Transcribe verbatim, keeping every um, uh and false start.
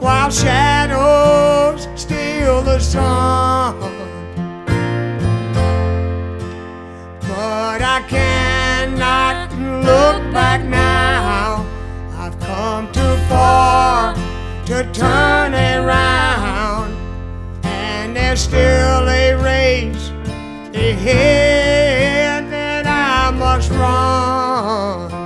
while shadows steal the sun. But I cannot look back now. I've come too far to turn around, and there's still a race ahead.